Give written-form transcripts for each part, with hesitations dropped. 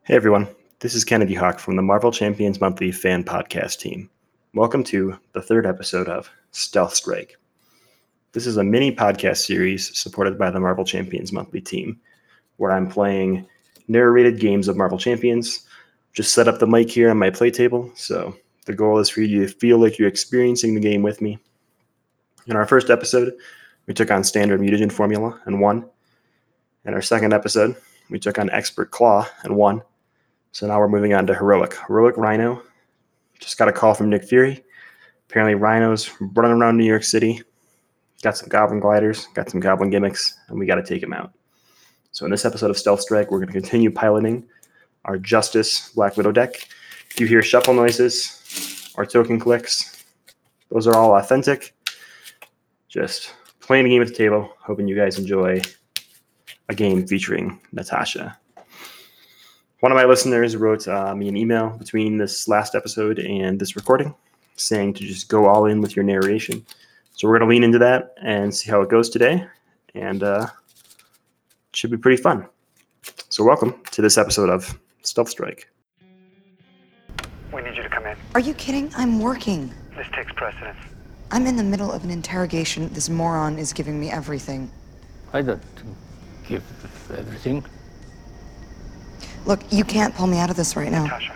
Hey everyone, this is Kennedy Hawk from the Marvel Champions Monthly fan podcast team. Welcome to the third episode of Stealth Strike. This is a mini podcast series supported by the Marvel Champions Monthly team, where I'm playing narrated games of Marvel Champions. Just set up the mic here on my play table, so the goal is for you to feel like you're experiencing the game with me. In our first episode, we took on Standard Mutagen Formula and won. In our second episode, we took on Expert Claw and won. So now we're moving on to Heroic. Heroic Rhino. Just got a call from Nick Fury. Apparently Rhino's running around New York City. Got some Goblin Gliders, got some Goblin gimmicks, and we got to take him out. So in this episode of Stealth Strike, we're going to continue piloting our Justice Black Widow deck. If you hear shuffle noises or token clicks, those are all authentic. Just playing a game at the table, hoping you guys enjoy a game featuring Natasha. One of my listeners wrote me an email between this last episode and this recording saying to just go all in with your narration. So we're going to lean into that and see how it goes today. And it should be pretty fun. So welcome to this episode of Stealth Strike. We need you to come in. Are you kidding? I'm working. This takes precedence. I'm in the middle of an interrogation. This moron is giving me everything. I don't give everything. Look, you can't pull me out of this right now. Natasha.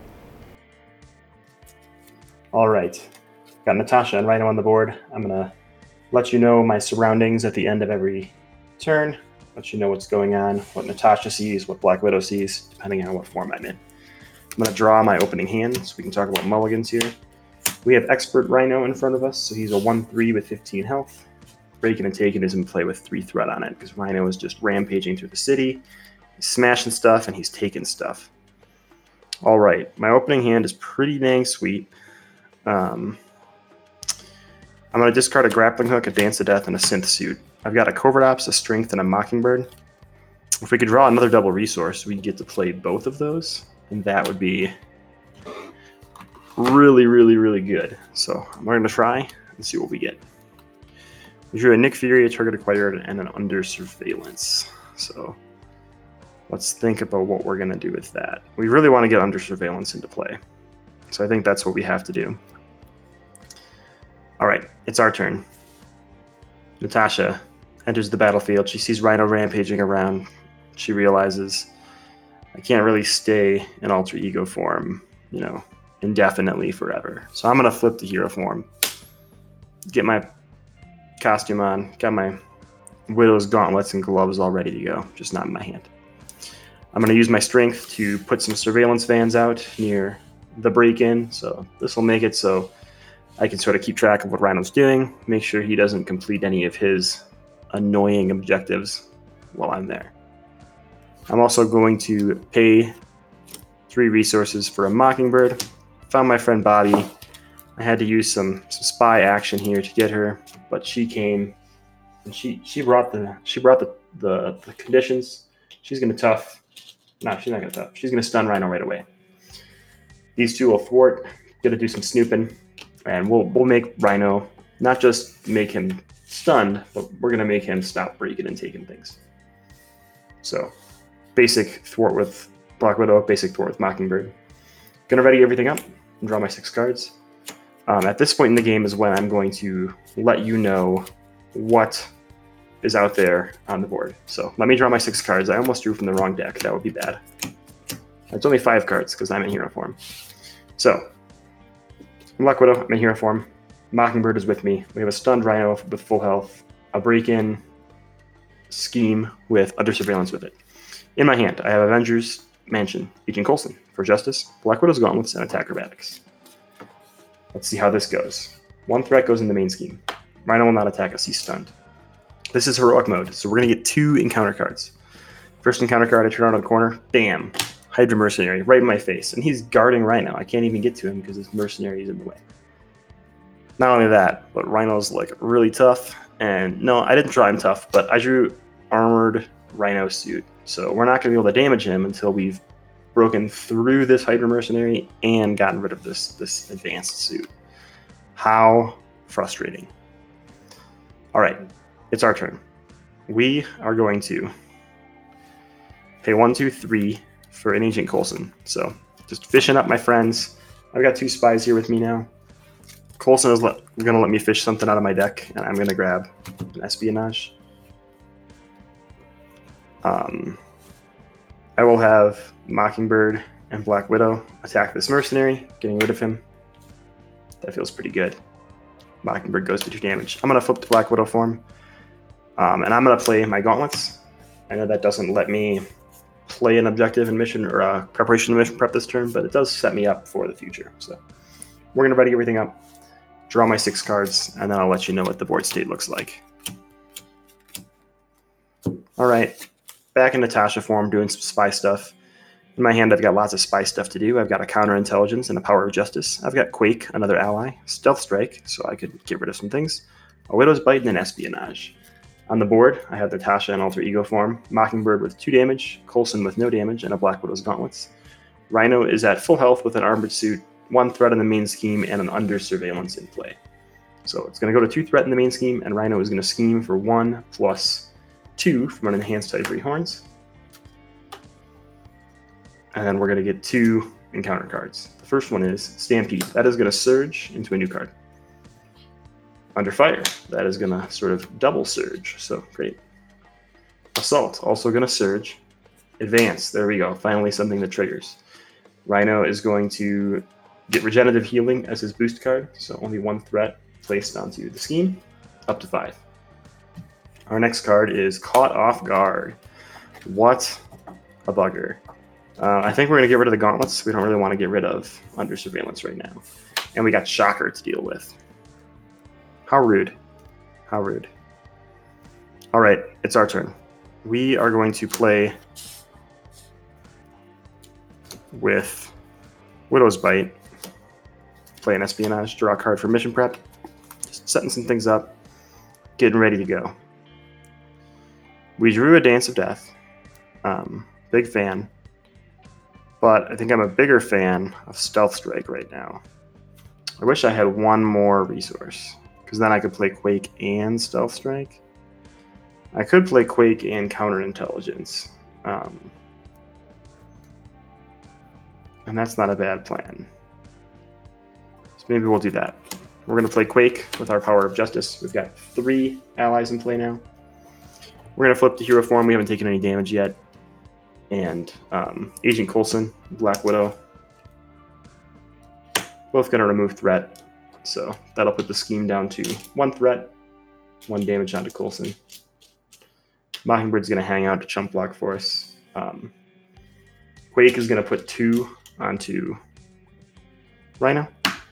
All right. Got Natasha and Rhino on the board. I'm going to let you know my surroundings at the end of every turn. Let you know what's going on, what Natasha sees, what Black Widow sees, depending on what form I'm in. I'm going to draw my opening hand so we can talk about mulligans here. We have Expert Rhino in front of us, so he's a 1/3 with 15 health. Breaking and Taking is in play with 3 threat on it because Rhino is just rampaging through the city. He's smashing stuff and he's taking stuff. All right, my opening hand is pretty dang sweet. I'm going to discard a Grappling Hook, a Dance to Death, and a Synth Suit. I've got a Covert Ops, a Strength, and a Mockingbird. If we could draw another double resource, we'd get to play both of those, and that would be really, really, really good. So I'm going to try and see what we get. We drew a Nick Fury, a Target Acquired, and an Under Surveillance. So let's think about what we're going to do with that. We really want to get Under Surveillance into play. So I think that's what we have to do. All right, it's our turn. Natasha enters the battlefield. She sees Rhino rampaging around. She realizes I can't really stay in alter ego form, indefinitely forever. So I'm going to flip to hero form. Get my costume on. Got my Widow's gauntlets and gloves all ready to go, just not in my hand. I'm going to use my strength to put some surveillance vans out near the break-in. So this will make it so I can sort of keep track of what Rhino's doing, make sure he doesn't complete any of his annoying objectives while I'm there. I'm also going to pay 3 resources for a Mockingbird. Found my friend Bobby. I had to use some spy action here to get her, but she came and she brought the conditions. She's gonna tough. No, she's not gonna tough. She's gonna stun Rhino right away. These two will thwart. Gonna do some snooping, and we'll make Rhino not just make him stunned, but we're gonna make him stop breaking and taking things. So, basic thwart with Black Widow, basic thwart with Mockingbird. Gonna ready everything up and draw my 6 cards. At this point in the game is when I'm going to let you know what is out there on the board. So let me draw my 6 cards. I almost drew from the wrong deck. That would be bad. It's only 5 cards because I'm in hero form. So, Black Widow, I'm in hero form. Mockingbird is with me. We have a stunned Rhino with full health, a break-in scheme with Under Surveillance with it. In my hand, I have Avengers Mansion, Agent Coulson for Justice, Black Widow's Gauntlets, and Attack Acrobatics. Let's see how this goes. 1 threat goes in the main scheme. Rhino will not attack us, he's stunned. This is heroic mode, so we're going to get 2 encounter cards. First encounter card, I turn around on the corner, bam, Hydra Mercenary, right in my face. And he's guarding Rhino. I can't even get to him because his mercenary is in the way. Not only that, but Rhino's really tough. And no, I didn't draw him tough, but I drew Armored Rhino suit. So we're not going to be able to damage him until we've broken through this Hydra Mercenary and gotten rid of this advanced suit. How frustrating. All right, it's our turn. We are going to pay 1, 2, 3 for an Agent Coulson. So just fishing up my friends. I've got 2 spies here with me now. Coulson is going to let me fish something out of my deck, and I'm going to grab an espionage. I will have Mockingbird and Black Widow attack this mercenary, getting rid of him. That feels pretty good. Mockingbird goes to 2 damage. I'm going to flip to Black Widow form, and I'm going to play my gauntlets. I know that doesn't let me play an objective and mission or a preparation and mission prep this turn, but it does set me up for the future. So we're going to ready everything up, draw my 6 cards, and then I'll let you know what the board state looks like. All right, back in Natasha form, doing some spy stuff. In my hand, I've got lots of spy stuff to do. I've got a counterintelligence and a power of justice. I've got Quake, another ally, stealth strike, so I could get rid of some things, a widow's bite, and an espionage. On the board, I have Natasha in alter ego form, Mockingbird with 2 damage, Coulson with no damage, and a Black Widow's gauntlets. Rhino is at full health with an armored suit, 1 threat in the main scheme, and an under surveillance in play. So it's going to go to 2 threat in the main scheme, and Rhino is going to scheme for 1 plus 2 from an enhanced Ivory Horns. And then we're going to get 2 encounter cards. The first one is Stampede. That is going to surge into a new card. Under Fire. That is going to sort of double surge. So great. Assault. Also going to surge. Advance. There we go. Finally something that triggers. Rhino is going to get Regenerative Healing as his boost card. So only 1 threat placed onto the scheme. Up to 5. Our next card is Caught Off Guard. What a bugger. I think we're going to get rid of the gauntlets. We don't really want to get rid of under surveillance right now. And we got Shocker to deal with. How rude. How rude. All right, it's our turn. We are going to play with Widow's Bite. Play an espionage, draw a card for mission prep. Just setting some things up. Getting ready to go. We drew a Dance of Death. Big fan. But I think I'm a bigger fan of Stealth Strike right now. I wish I had 1 more resource, because then I could play Quake and Stealth Strike. I could play Quake and Counterintelligence. And that's not a bad plan. So maybe we'll do that. We're going to play Quake with our Power of Justice. We've got 3 allies in play now. We're going to flip to hero form. We haven't taken any damage yet. And Agent Coulson, Black Widow, both going to remove threat. So that'll put the scheme down to 1 threat, 1 damage onto Coulson. Mockingbird's going to hang out to chump block for us. Quake is going to put 2 onto Rhino.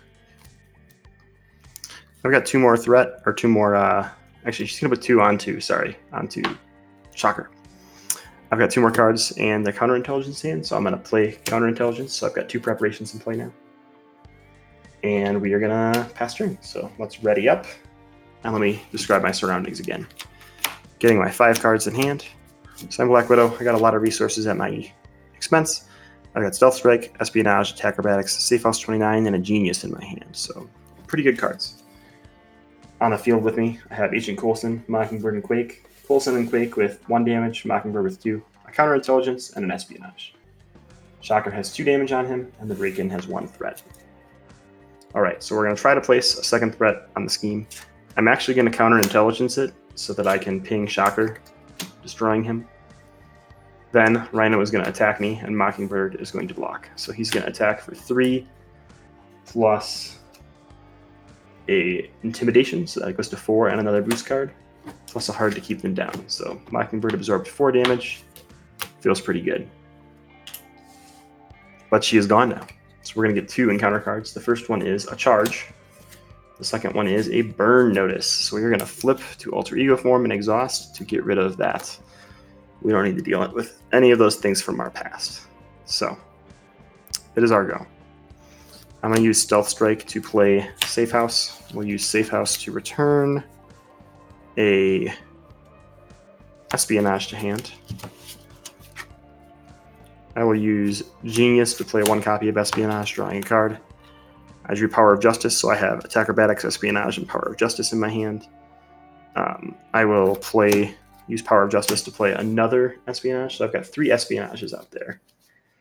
I've got 2 more threat, or 2 more, actually she's going to put 2 onto Shocker. I've got 2 more cards and the counterintelligence hand, so I'm going to play counterintelligence. So I've got 2 preparations in play now. And we are going to pass turn. So let's ready up. And let me describe my surroundings again. Getting my 5 cards in hand. So I'm Black Widow. I got a lot of resources at my expense. I've got Stealth Strike, Espionage, Attack Acrobatics, Safe House 29, and a Genius in my hand. So pretty good cards. On the field with me, I have Agent Coulson, Mockingbird, and Quake. Coulson and Quake with 1 damage, Mockingbird with 2, a counterintelligence, and an espionage. Shocker has 2 damage on him, and the break-in has 1 threat. Alright, so we're going to try to place a 2nd threat on the scheme. I'm actually going to counterintelligence it so that I can ping Shocker, destroying him. Then Rhino is going to attack me, and Mockingbird is going to block. So he's going to attack for 3 plus a intimidation, so that goes to 4 and another boost card. Plus a hard to keep them down. So Mockingbird absorbed 4 damage. Feels pretty good. But she is gone now. So we're going to get 2 encounter cards. The first one is a charge. The second one is a burn notice. So we're going to flip to alter ego form and exhaust to get rid of that. We don't need to deal with any of those things from our past. So it is our go. I'm going to use Stealth Strike to play Safe House. We'll use Safe House to return a Espionage to hand. I will use Genius to play 1 copy of Espionage, drawing a card. I drew Power of Justice, so I have Attack Acrobatics, Espionage, and Power of Justice in my hand. I will use Power of Justice to play another Espionage, so I've got 3 Espionages out there.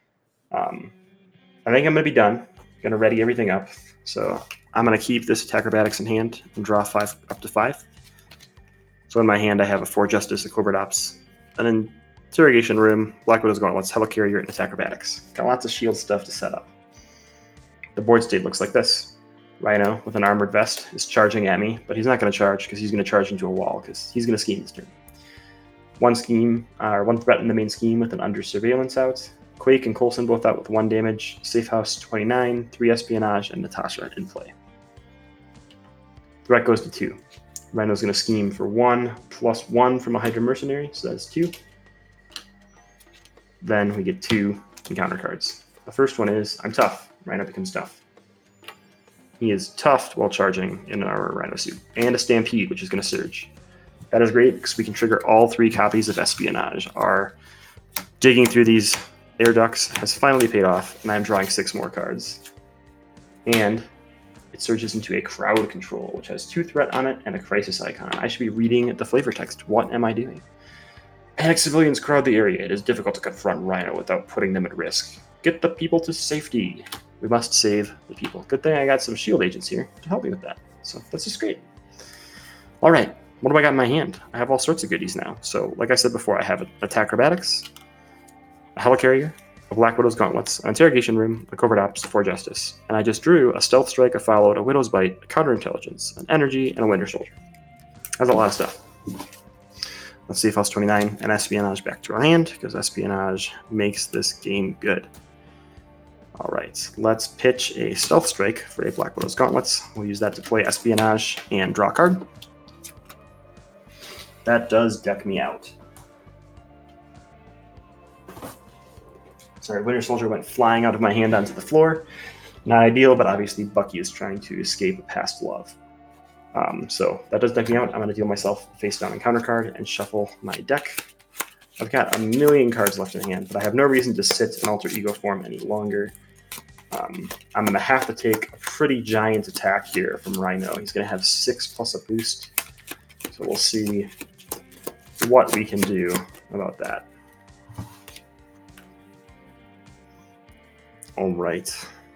I think I'm going to be done. Going to ready everything up. So I'm going to keep this Acrobatics in hand and draw 5 up to 5. So in my hand, I have a 4 Justice, a Covert Ops, an Interrogation Room, Black Widow's Gauntlets, Helicarrier, and Acrobatics. Got lots of shield stuff to set up. The board state looks like this. Rhino with an armored vest is charging at me, but he's not going to charge because he's going to charge into a wall because he's going to scheme this turn. One threat in the main scheme with an under surveillance out. Quake and Coulson both out with 1 damage. Safe House 29, 3 Espionage, and Natasha in play. Threat goes to 2. Rhino's going to scheme for 1 plus 1 from a Hydra Mercenary, so that's 2. Then we get 2 encounter cards. The first one is I'm tough. Rhino becomes tough. He is tough while charging in an armor Rhino suit. And a Stampede, which is going to surge. That is great because we can trigger all 3 copies of Espionage. Our digging through these air ducts has finally paid off, and I'm drawing 6 more cards. And it surges into a Crowd Control, which has 2 threat on it and a crisis icon. I should be reading the flavor text. What am I doing? Panic civilians crowd the area. It is difficult to confront Rhino without putting them at risk. Get the people to safety. We must save the people. Good thing I got some shield agents here to help me with that. So that's just great. All right, what do I got in my hand? I have all sorts of goodies now. So like I said before, I have an Acrobatics, a Helicarrier, a Black Widow's Gauntlets, an Interrogation Room, a Covert Ops, 4 Justice. And I just drew a Stealth Strike, a Followed, a Widow's Bite, a Counterintelligence, an Energy, and a Winter Soldier. That's a lot of stuff. Let's see if House 29 and Espionage back to our hand, because Espionage makes this game good. All right, let's pitch a Stealth Strike for a Black Widow's Gauntlets. We'll use that to play Espionage and draw a card. That does deck me out. Sorry, Winter Soldier went flying out of my hand onto the floor. Not ideal, but obviously Bucky is trying to escape a past love. So that does deck me out. I'm going to deal myself face down encounter card and shuffle my deck. I've got a million cards left in hand, but I have no reason to sit in Alter Ego form any longer. I'm going to have to take a pretty giant attack here from Rhino. He's going to have 6 plus a boost. So we'll see what we can do about that. All right.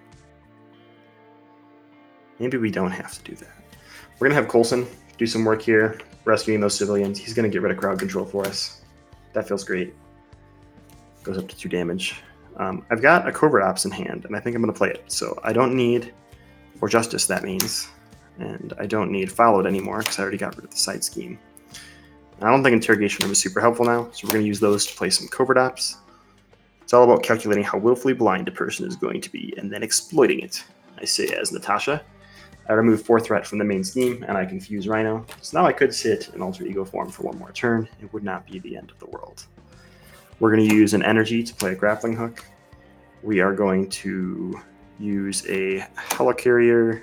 Maybe we don't have to do that. We're going to have Coulson do some work here, rescuing those civilians. He's going to get rid of crowd control for us. That feels great. Goes up to 2 damage. I've got a Covert Ops in hand, and I think I'm going to play it. So I don't need 4 Justice, that means. And I don't need Followed anymore, because I already got rid of the side scheme. And I don't think Interrogation Room is super helpful now, so we're going to use those to play some Covert Ops. It's all about calculating how willfully blind a person is going to be, and then exploiting it. I say as Natasha. I remove 4 threat from the main scheme, and I confuse Rhino. So now I could sit in Alter Ego form for 1 more turn. It would not be the end of the world. We're going to use an Energy to play a Grappling Hook. We are going to use a Helicarrier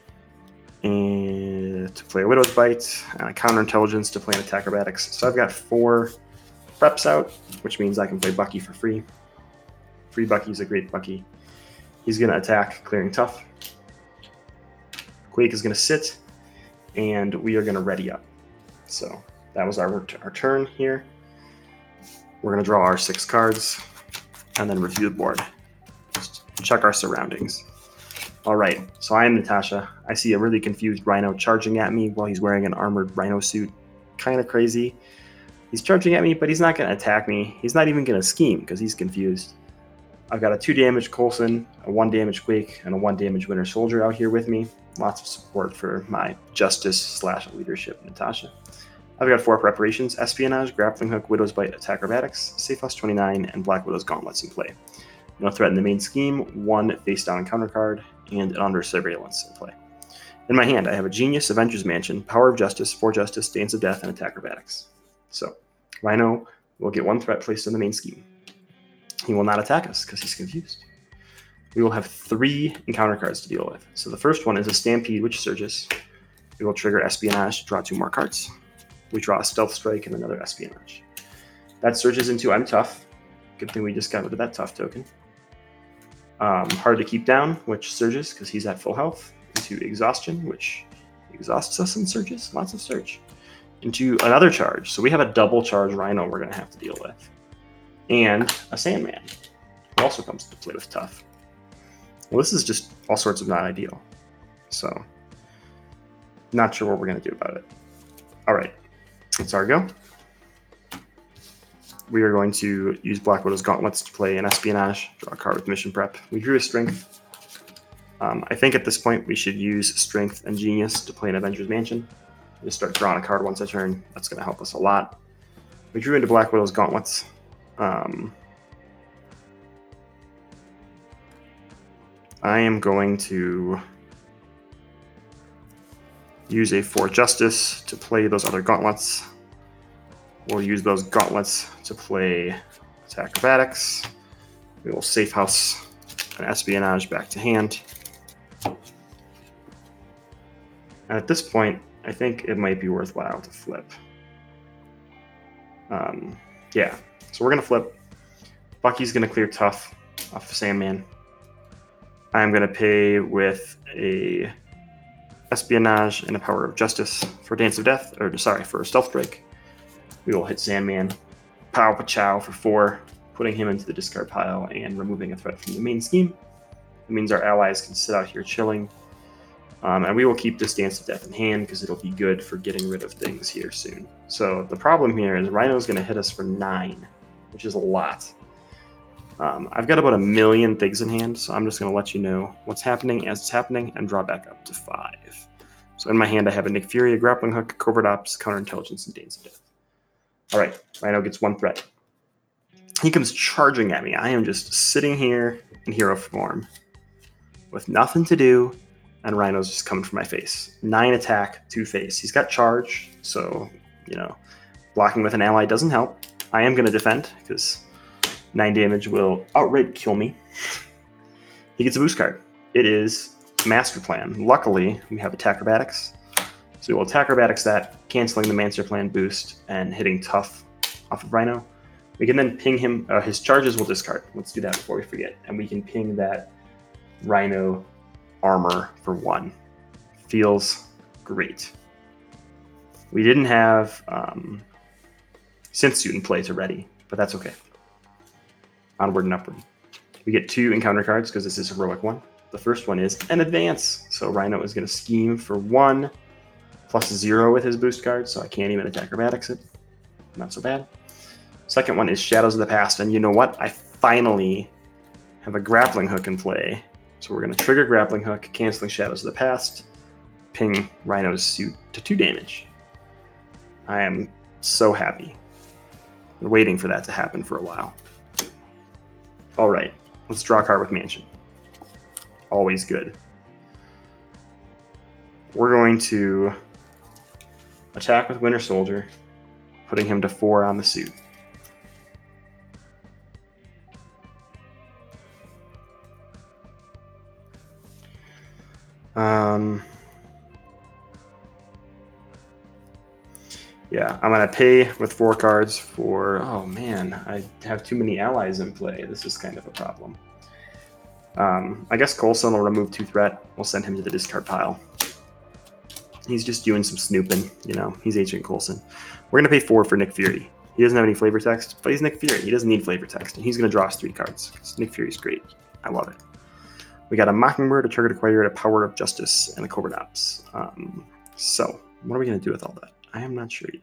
and to play a Widow's Bite, and a Counterintelligence to play an Acrobatics. So I've got 4 preps out, which means I can play Bucky for free. Free Bucky's a great Bucky. He's going to attack, clearing tough. Quake is going to sit, and we are going to ready up. So that was our turn here. We're going to draw our 6 cards, and then review the board. Just check our surroundings. All right, so I am Natasha. I see a really confused Rhino charging at me while he's wearing an armored Rhino suit. Kind of crazy. He's charging at me, but he's not going to attack me. He's not even going to scheme because he's confused. I've got a 2 damage Coulson, a 1 damage Quake, and a 1 damage Winter Soldier out here with me. Lots of support for my Justice/leadership, Natasha. I've got 4 preparations: Espionage, Grappling Hook, Widow's Bite, Acrobatics, Safe House 29, and Black Widow's Gauntlets in play. No threat in the main scheme, 1 face down encounter card, and an under surveillance in play. In my hand, I have a Genius, Avengers Mansion, Power of Justice, 4 Justice, Dance of Death, and Acrobatics. So, Rhino will get 1 threat placed in the main scheme. He will not attack us because he's confused. We will have 3 encounter cards to deal with. So the first one is a Stampede, which surges. We will trigger Espionage to draw 2 more cards. We draw a Stealth Strike and another Espionage. That surges into I'm tough. Good thing we just got rid of that tough token. Hard to keep down, which surges because he's at full health. Into Exhaustion, which exhausts us and surges. Lots of surge. Into another charge. So we have a double charge Rhino we're going to have to deal with. And a Sandman. who also comes to play with tough. Well, this is just all sorts of not ideal. So, not sure what we're going to do about it. All right, it's our go. We are going to use Black Widow's Gauntlets to play an Espionage, draw a card with Mission Prep. We drew a Strength. I think at this point we should use Strength and Genius to play an Avenger's Mansion. Just start drawing a card once a turn. That's going to help us a lot. We drew into Black Widow's Gauntlets. I am going to use a 4 Justice to play those other Gauntlets. We'll use those Gauntlets to play Acrobatics. We will Safe House an Espionage back to hand. And at this point, I think it might be worthwhile to flip. Yeah, so we're going to flip. Bucky's going to clear tough off of Sandman. I'm going to pay with a Espionage and a Power of Justice for Dance of Death, or sorry, for a Stealth Break. We will hit Sandman, Pow Pachow for 4, putting him into the discard pile and removing a threat from the main scheme. It means our allies can sit out here chilling. And we will keep this Dance of Death in hand because it'll be good for getting rid of things here soon. So the problem here is Rhino's going to hit us for 9, which is a lot. I've got about 1 million things in hand, so I'm just going to let you know what's happening as it's happening and draw back up to 5. So in my hand, I have a Nick Fury, a Grappling Hook, Covert Ops, Counterintelligence, and Dance of Death. All right, Rhino gets 1 threat. He comes charging at me. I am just sitting here in hero form with nothing to do, and Rhino's just coming for my face. 9 attack, 2 face. He's got charge, so, blocking with an ally doesn't help. I am going to defend, because 9 damage will outright kill me. He gets a boost card. It is Master Plan. Luckily, we have Attack Acrobatics. So we will Attack Acrobatics that, canceling the Master Plan boost and hitting tough off of Rhino. We can then ping him. His charges will discard. Let's do that before we forget. And we can ping that Rhino armor for 1. Feels great. We didn't have Synth Suit in play to ready, but that's okay. Onward and upward. We get 2 encounter cards because this is Heroic 1. The first one is an Advance. So Rhino is going to scheme for 1 plus 0 with his boost card, so I can't even Attack Acrobatics it. Not so bad. Second one is Shadows of the Past, and you know what? I finally have a Grappling Hook in play. So we're going to trigger Grappling Hook, canceling Shadows of the Past, ping Rhino's suit to 2 damage. I am so happy. Been waiting for that to happen for a while. All right, let's draw a card with Mansion. Always good. We're going to attack with Winter Soldier, putting him to 4 on the suit. Yeah, I'm going to pay with 4 cards for... Oh, man, I have too many allies in play. This is kind of a problem. I guess Coulson will remove 2 threat. We'll send him to the discard pile. He's just doing some snooping, He's Agent Coulson. We're going to pay 4 for Nick Fury. He doesn't have any flavor text, but he's Nick Fury. He doesn't need flavor text, and he's going to draw us 3 cards. Nick Fury's great. I love it. We got a Mockingbird, a Target Acquired, a Power of Justice, and a Covert Ops. So, what are we going to do with all that? I am not sure yet.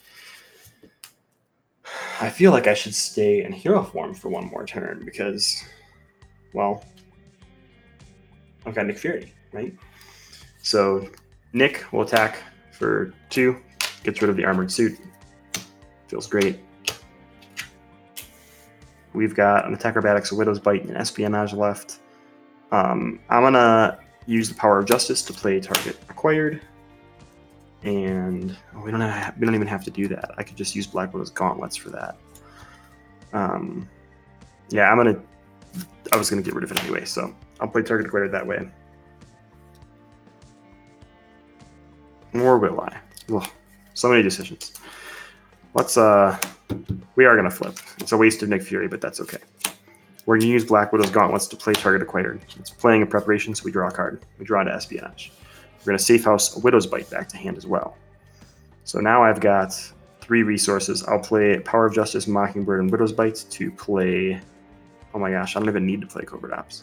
I feel like I should stay in hero form for 1 more turn because, well, I've got Nick Fury, right? So Nick will attack for 2, gets rid of the armored suit. Feels great. We've got an Attack Acrobatics, a Widow's Bite, and an Espionage left. I'm going to use the Power of Justice to play Target Acquired. And we don't even have to do that. I could just use Black Widow's Gauntlets for that. Yeah, I was gonna get rid of it anyway, so I'll play Target Acquired that way. Or will I? Ugh, so many decisions. Let's we are gonna flip. It's a waste of Nick Fury, but that's okay. We're gonna use Black Widow's Gauntlets to play Target Acquired. It's playing in preparation, so we draw a card. We draw into Espionage. We're going to Safe House a Widow's Bite back to hand as well. So now I've got 3 resources. I'll play Power of Justice, Mockingbird, and Widow's Bite to play Oh my gosh, I don't even need to play Covert Ops.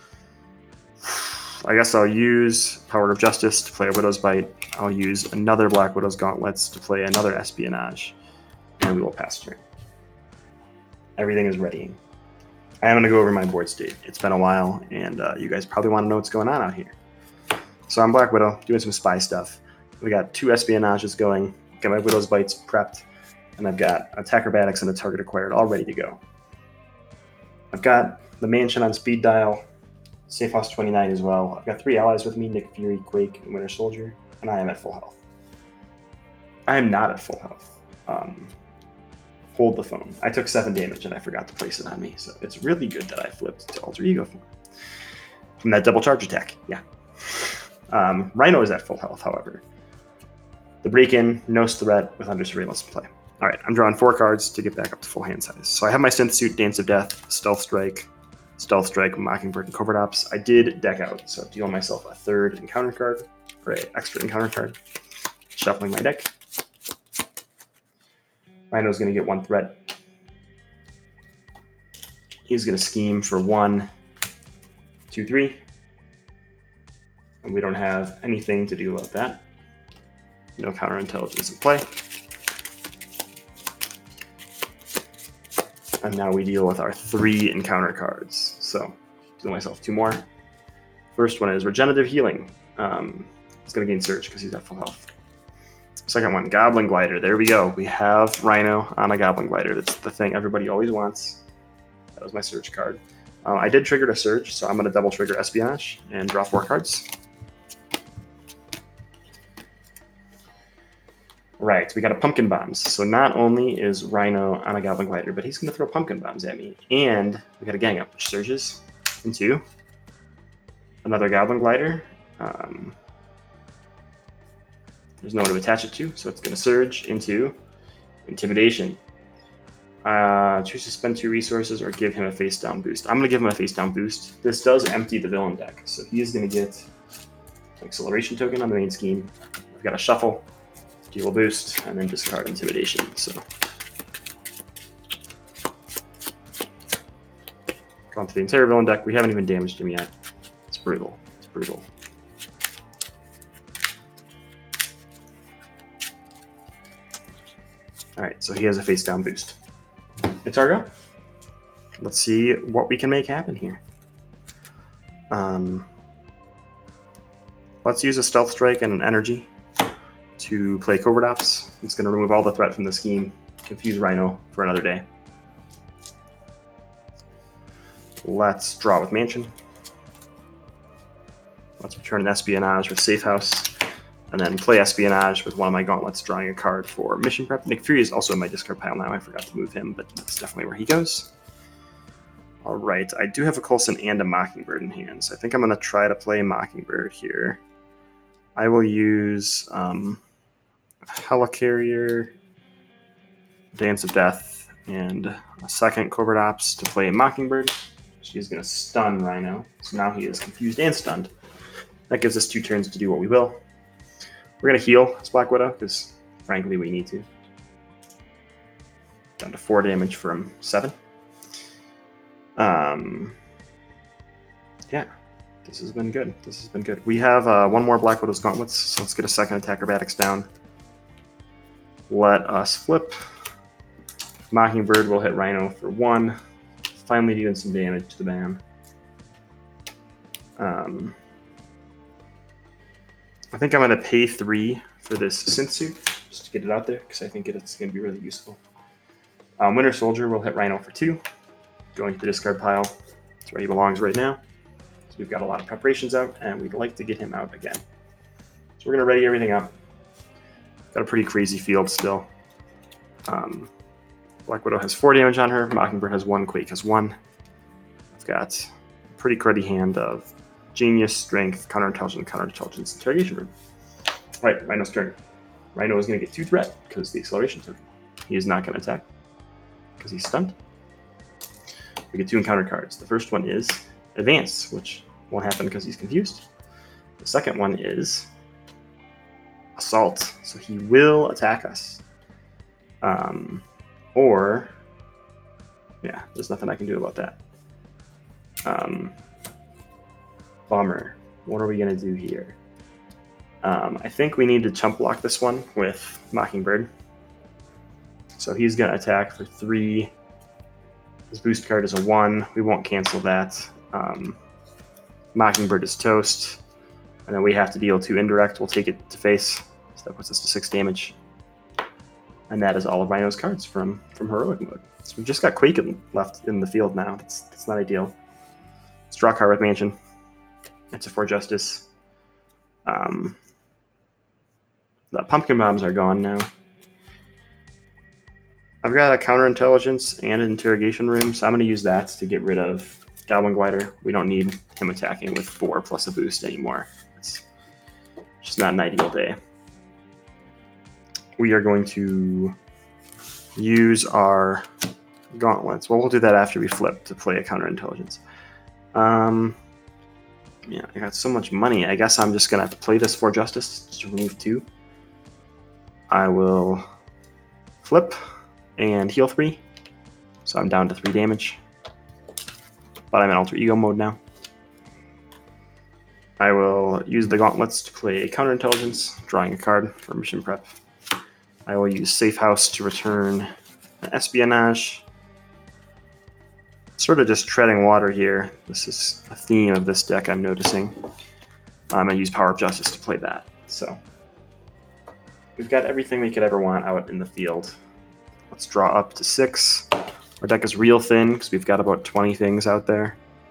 I guess I'll use Power of Justice to play a Widow's Bite. I'll use another Black Widow's Gauntlets to play another Espionage. And we will pass turn. Everything is readying. I am going to go over my board state. It's been a while, and you guys probably want to know what's going on out here. So I'm Black Widow, doing some spy stuff. We got 2 Espionages going. Got my Widow's Bites prepped. And I've got Attack Acrobatics and a target acquired all ready to go. I've got the Mansion on speed dial, Safe House 29 as well. I've got 3 allies with me, Nick Fury, Quake, and Winter Soldier, and I am at full health. I am not at full health. Hold the phone. I took 7 damage and I forgot to place it on me, so it's really good that I flipped to Alter Ego form. From that double charge attack, yeah. Rhino is at full health, however. The break-in, no threat with under surveillance in play. All right, I'm drawing 4 cards to get back up to full hand size. So I have my Synth Suit, Dance of Death, Stealth Strike, Mockingbird, and Covert Ops. I did deck out, so deal myself a 3rd encounter card, or an extra encounter card. Shuffling my deck. Rhino's going to get 1 threat. He's going to scheme for 1, 2, 3. And we don't have anything to do about that. No counterintelligence in play. And now we deal with our 3 encounter cards. So, deal myself 2 more. First one is Regenerative Healing. He's going to gain Surge because he's at full health. Second one, Goblin Glider. There we go. We have Rhino on a Goblin Glider. That's the thing everybody always wants. That was my Surge card. I did trigger a Surge, so I'm going to double trigger Espionage and draw 4 cards. Right, we got a Pumpkin Bombs. So not only is Rhino on a Goblin Glider, but he's going to throw Pumpkin Bombs at me. And we got a Gang Up, which surges into another Goblin Glider. There's no one to attach it to, so it's going to surge into Intimidation. Choose to spend 2 resources or give him a face-down boost. I'm going to give him a face-down boost. This does empty the villain deck, so he is going to get an Acceleration token on the main scheme. I've got a Shuffle, deal a boost, and then discard Intimidation. So, going through the entire villain deck. We haven't even damaged him yet. It's brutal. It's brutal. All right, so he has a face-down boost. It's our go. Let's see what we can make happen here. Let's use a Stealth Strike and an Energy to play Covert Ops. It's going to remove all the threat from the scheme, confuse Rhino for another day. Let's draw with Mansion. Let's return an Espionage with Safe House, and then play Espionage with one of my gauntlets, drawing a card for Mission Prep. Nick Fury is also in my discard pile now. I forgot to move him, but that's definitely where he goes. All right, I do have a Coulson and a Mockingbird in hand, so I think I'm going to try to play Mockingbird here. I will use Helicarrier, Dance of Death, and a 2nd Covert Ops to play Mockingbird. She's going to stun Rhino, so now he is confused and stunned. That gives us 2 turns to do what we will. We're going to heal as Black Widow, because frankly we need to. Down to 4 damage from 7. Yeah, this has been good. This has been good. We have 1 more Black Widow's Gauntlets, so let's get a 2nd Attack Acrobatics down. Let us flip. Mockingbird will hit Rhino for 1. Finally doing some damage to the man. I think I'm going to pay 3 for this Synth Suit, just to get it out there, because I think it's going to be really useful. Winter Soldier will hit Rhino for 2, going to the discard pile. That's where he belongs right now. So we've got a lot of preparations out, and we'd like to get him out again. So we're going to ready everything up. Got a pretty crazy field still. Black Widow has 4 damage on her. Mockingbird has 1. Quake has 1. I've got a pretty cruddy hand of Genius, Strength, Counterintelligence, Interrogation Room. All right, Rhino's turn. Rhino is going to get 2 threat because the Acceleration token. He is not going to attack because he's stunned. We get 2 encounter cards. The first one is Advance, which won't happen because he's confused. The second one is Assault, so he will attack us. Or, yeah, there's nothing I can do about that. Bummer. What are we going to do here? I think we need to chump block this one with Mockingbird. So he's going to attack for 3. His boost card is a 1. We won't cancel that. Mockingbird is toast. And then we have to deal 2 indirect. We'll take it to face. So that puts us to 6 damage. And that is all of Rhino's cards from Heroic Mode. So we've just got Quake left in the field now. That's not ideal. Let's draw a card with Mansion. It's a 4 Justice. The Pumpkin Bombs are gone now. I've got a Counterintelligence and an Interrogation Room, so I'm going to use that to get rid of Goblin Glider. We don't need him attacking with 4 plus a boost anymore. It's just not an ideal day. We are going to use our gauntlets. Well, we'll do that after we flip to play a Counterintelligence. Yeah, I got so much money. I guess I'm just going to have to play this 4 Justice to remove 2. I will flip and heal 3. So I'm down to 3 damage. But I'm in Alter Ego mode now. I will use the gauntlets to play a Counterintelligence, drawing a card for mission prep. I will use Safe House to return an Espionage. Sort of just treading water here. This is a theme of this deck I'm noticing. I use Power of Justice to play that. So we've got everything we could ever want out in the field. Let's draw up to 6. Our deck is real thin because we've got about 20 things out there.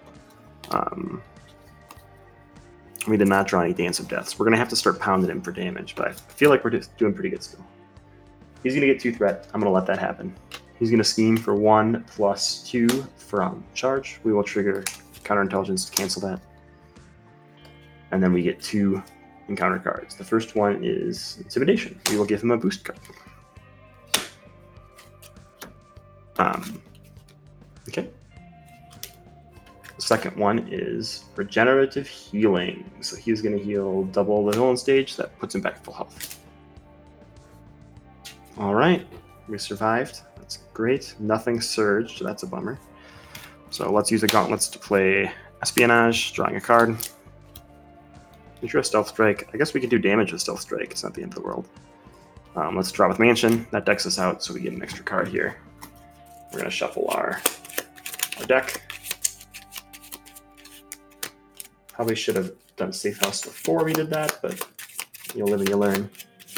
We did not draw any Dance of Deaths. We're going to have to start pounding him for damage, but I feel like we're just doing pretty good still. He's going to get 2 threat. I'm going to let that happen. He's going to scheme for 1 plus 2 from charge. We will trigger Counterintelligence to cancel that. And then we get 2 encounter cards. The first one is Intimidation. We will give him a boost card. Okay. The second one is Regenerative Healing. So he's going to heal double the villain stage. That puts him back to full health. All right. We survived. That's great. Nothing surged. That's a bummer. So let's use the gauntlets to play Espionage, drawing a card. Intro Stealth Strike. I guess we can do damage with Stealth Strike. It's not the end of the world. Let's draw with Mansion. That decks us out, so we get an extra card here. We're going to shuffle our deck. Probably should have done Safe House before we did that, but you live and you learn.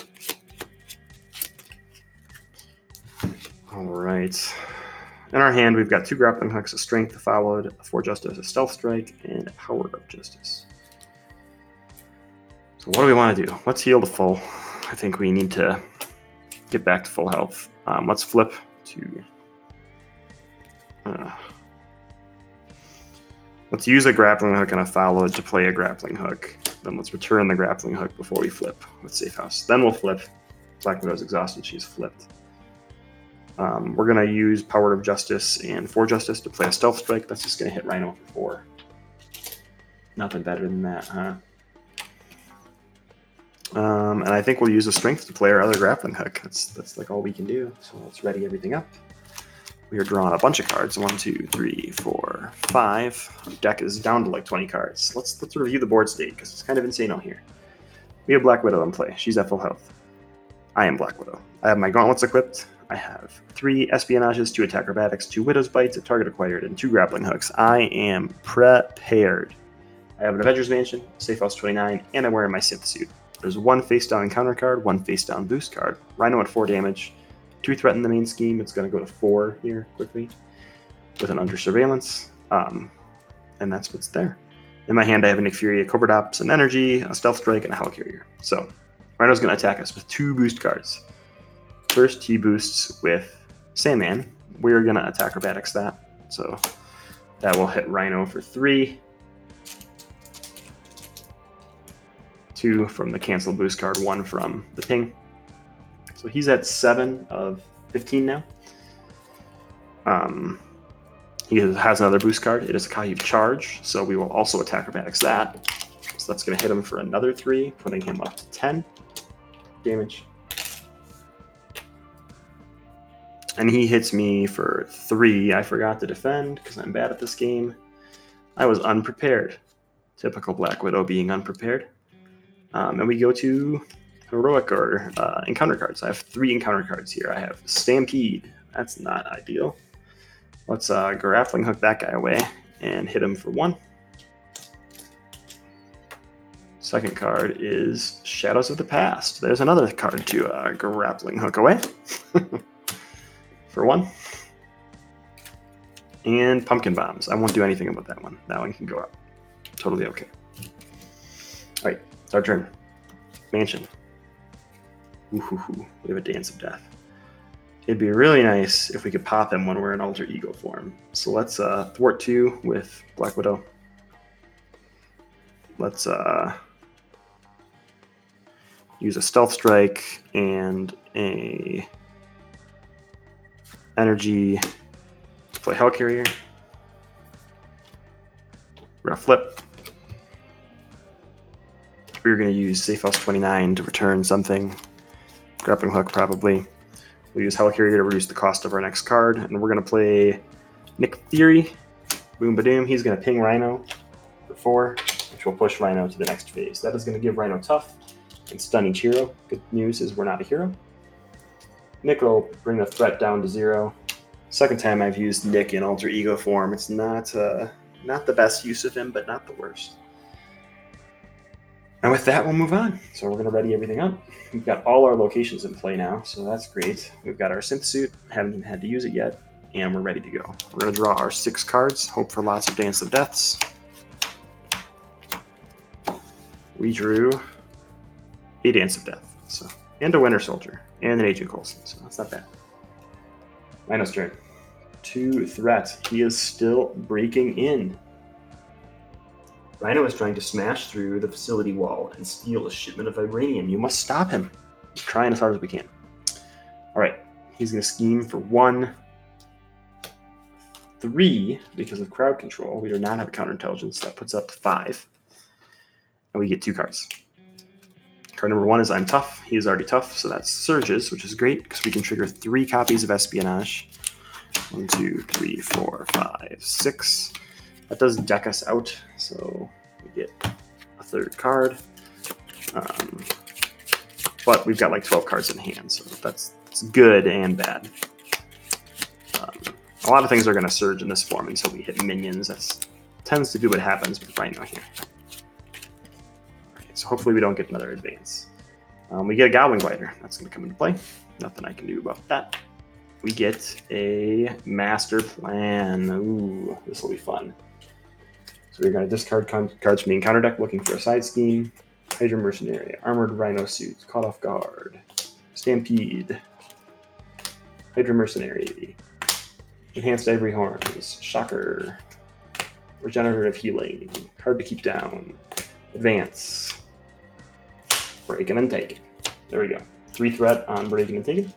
All right. In our hand, we've got 2 Grappling Hooks, a Strength followed, a 4 Justice, a Stealth Strike, and a Power of Justice. So what do we want to do? Let's heal to full. I think we need to get back to full health. Let's flip to... let's use a Grappling Hook and a followed to play a Grappling Hook. Then let's return the Grappling Hook before we flip with Safe House. Then we'll flip. Black Widow's exhausted. She's flipped. We're going to use Power of Justice and 4 Justice to play a Stealth Strike. That's just going to hit Rhino for 4. Nothing better than that, huh? And I think we'll use a Strength to play our other Grappling Hook. That's like all we can do. So let's ready everything up. We are drawing a bunch of cards. 1, 2, 3, 4, 5. Our deck is down to like 20 cards. Let's review the board state because it's kind of insane out here. We have Black Widow in play. She's at full health. I am Black Widow. I have my gauntlets equipped. I have 3 Espionages, 2 Attack Acrobatics, 2 Widow's Bites, a target acquired, and 2 Grappling Hooks. I am prepared. I have an Avengers Mansion, Safe House 29, and I'm wearing my Sith suit. There's 1 face-down encounter card, 1 face-down boost card. Rhino at 4 damage. 2 threat in the main scheme. It's going to go to 4 here quickly with an Under Surveillance. And that's what's there. In my hand, I have a Nick Fury, a Cobra Dops, an Energy, a Stealth Strike, and a Helicarrier. So Rhino's going to attack us with 2 boost cards. First, he boosts with Sandman. We're going to attack Acrobatics that. So that will hit Rhino for 3. 2 from the cancel boost card, 1 from the ping. So he's at 7 of 15 now. He has another boost card. It is a Kahiv Charge, so we will also attack Acrobatics that. So that's going to hit him for another 3, putting him up to 10 damage. And he hits me for 3. I forgot to defend because I'm bad at this game. I was unprepared. Typical Black Widow being unprepared. And we go to heroic or encounter cards. I have 3 encounter cards here. I have Stampede. That's not ideal. Let's grappling hook that guy away and hit him for 1. Second card is Shadows of the Past. There's another card to grappling hook away for 1. And Pumpkin Bombs. I won't do anything about that one. That one can go up. Totally okay. All right, it's our turn. Mansion. Ooh, we have a Dance of Death. It'd be really nice if we could pop him when we're in alter ego form. So let's thwart 2 with Black Widow. Let's use a stealth strike and a energy to play Hellcarrier. Rough flip. We're going to use Safe House 29 to return something. Grappling hook probably. We'll use Hellcarrier to reduce the cost of our next card, and we're going to play Nick Fury. Boom Badoom. He's going to ping Rhino for 4, which will push Rhino to the next phase. That is going to give Rhino tough and stun each hero. Good news is we're not a hero. Nick will bring the threat down to 0. Second time I've used Nick in alter ego form. It's not the best use of him, but not the worst. And with that, we'll move on. So we're going to ready everything up. We've got all our locations in play now, so that's great. We've got our synth suit, haven't even had to use it yet, and we're ready to go. We're going to draw our 6 cards, hope for lots of Dance of Deaths. We drew a Dance of Death, and a Winter Soldier, and an Agent Coulson, so that's not bad. Rhino's turn. 2 threat. He is still breaking in. Rhino is trying to smash through the facility wall and steal a shipment of vibranium. You must stop him. We're trying as hard as we can. All right. He's going to scheme for 1, 3, because of crowd control. We do not have a counterintelligence. That puts up to 5. And we get 2 cards. Card number 1 is I'm Tough. He is already tough, so that's Surges, which is great because we can trigger 3 copies of Espionage. 1, 2, 3, 4, 5, 6. That does deck us out, so we get a 3rd card. But we've got like 12 cards in hand, so that's good and bad. A lot of things are going to surge in this form until we hit minions. That tends to be what happens with Rhino here. Okay, so hopefully we don't get another advance. We get a Goblin Glider. That's going to come into play. Nothing I can do about that. We get a Master Plan. Ooh, this will be fun. So we're going to discard cards from the encounter deck looking for a side scheme. Hydra Mercenary, Armored Rhino Suit, Caught Off Guard, Stampede, Hydra Mercenary, Enhanced Ivory Horns, Shocker, Regenerative Healing, Hard to Keep Down, Advance, Breaking and Taking. There we go. 3 threat on Breaking and Taking.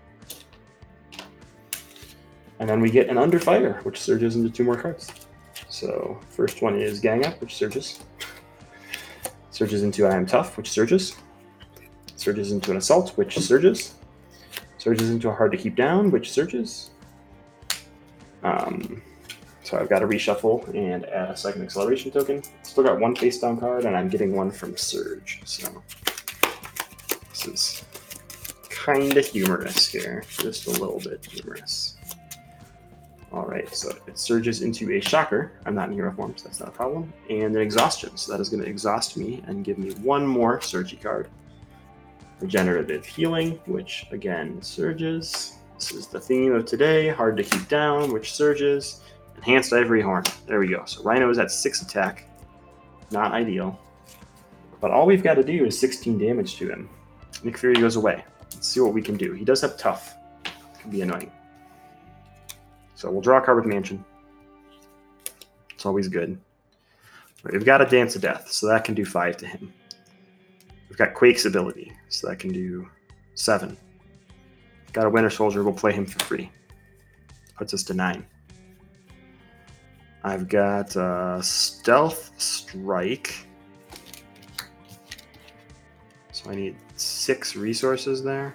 And then we get an Under Fire, which surges into 2 more cards. So first one is Gang Up, which surges. Surges into I Am Tough, which surges. Surges into an Assault, which surges. Surges into a Hard to Keep Down, which surges. So I've got to reshuffle and add a second acceleration token. Still got 1 face down card, and I'm getting 1 from Surge. So this is kind of humorous here, just a little bit humorous. All right, so it surges into a Shocker. I'm not in hero form, so that's not a problem. And an Exhaustion, so that is going to exhaust me and give me 1 more Surgy card. Regenerative Healing, which again surges. This is the theme of today. Hard to Keep Down, which surges. Enhanced Ivory Horn. There we go. So Rhino is at 6 attack. Not ideal. But all we've got to do is 16 damage to him. Nick Fury goes away. Let's see what we can do. He does have Tough. It can be annoying. So we'll draw a card with Mansion. It's always good. Right, we've got a Dance of Death, so that can do 5 to him. We've got Quake's ability, so that can do 7. Got a Winter Soldier, we'll play him for free. Puts us to 9. I've got Stealth Strike. So I need 6 resources there.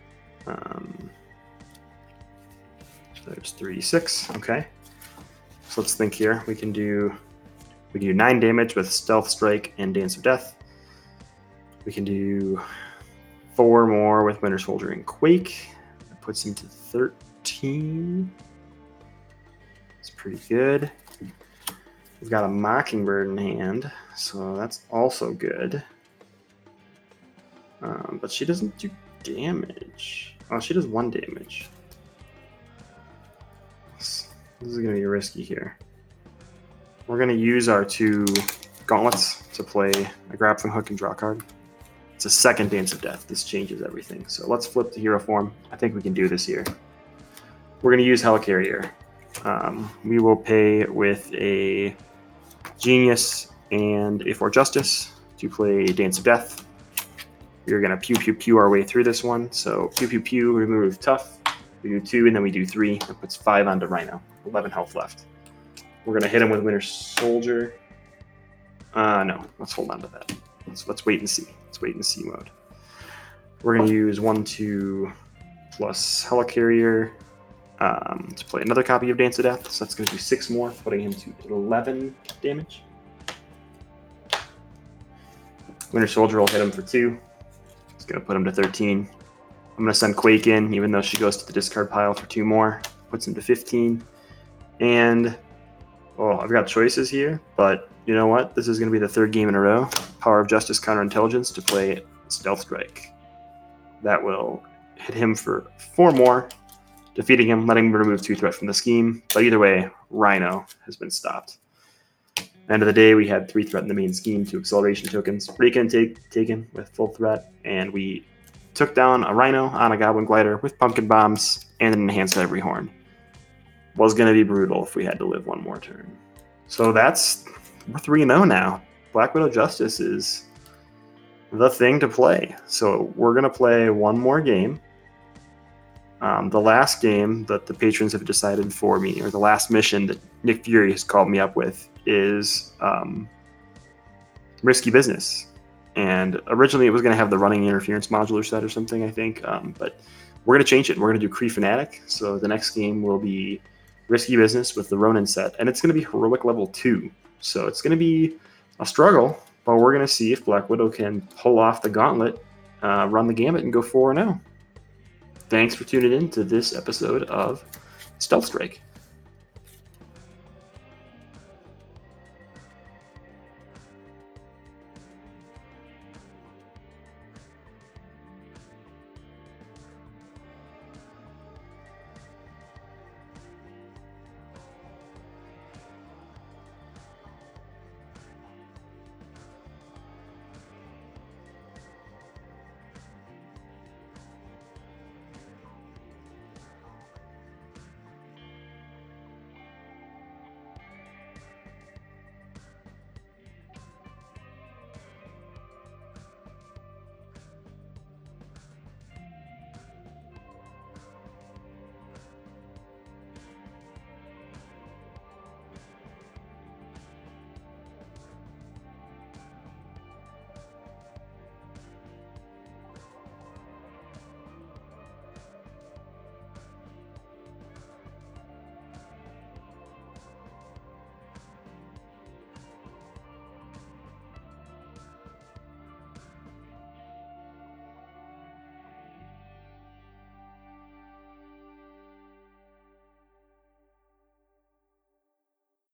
There's 3, 6. Okay. So let's think here. We can do 9 damage with Stealth Strike and Dance of Death. We can do 4 more with Winter Soldier and Quake. That puts him to 13. It's pretty good. We've got a Mockingbird in hand, so that's also good. But she doesn't do damage. Oh, she does 1 damage. This is going to be risky here. We're going to use our 2 gauntlets to play a Grappling Hook and draw a card. It's a second Dance of Death. This changes everything. So let's flip to hero form. I think we can do this here. We're going to use Helicarrier. We will pay with a Genius and a 4 Justice to play Dance of Death. We're going to pew pew pew our way through this one. So pew pew pew, remove Tough. We do 2 and then we do 3. That puts 5 onto Rhino. 11 health left. We're going to hit him with Winter Soldier. No, let's hold on to that. Let's wait and see. Let's wait and see mode. We're going to use 1/2 plus Helicarrier to play another copy of Dance of Death. So that's going to do 6 more, putting him to 11 damage. Winter Soldier will hit him for 2. It's going to put him to 13. I'm going to send Quake in, even though she goes to the discard pile for 2 more. Puts him to 15. And, I've got choices here, but you know what? This is going to be the 3rd game in a row. Power of Justice Counterintelligence to play Stealth Strike. That will hit him for 4 more, defeating him, letting him remove 2 threat from the scheme. But either way, Rhino has been stopped. End of the day, we had 3 threat in the main scheme, 2 acceleration tokens. Break-in taken with full threat, and we took down a Rhino on a Goblin Glider with Pumpkin Bombs and an Enhanced Ivory Horn. Was going to be brutal if we had to live 1 more turn. So we're 3-0 now. Black Widow Justice is the thing to play. So we're going to play 1 more game. The last game that the patrons have decided for me, or the last mission that Nick Fury has called me up with, is Risky Business. And originally it was going to have the Running Interference modular set or something, I think. But we're going to change it. We're going to do Kree Fanatic. So the next game will be Risky Business with the Ronin set. And it's going to be Heroic level 2. So it's going to be a struggle. But we're going to see if Black Widow can pull off the gauntlet, run the gamut, and go 4-0. Thanks for tuning in to this episode of Stealth Strike.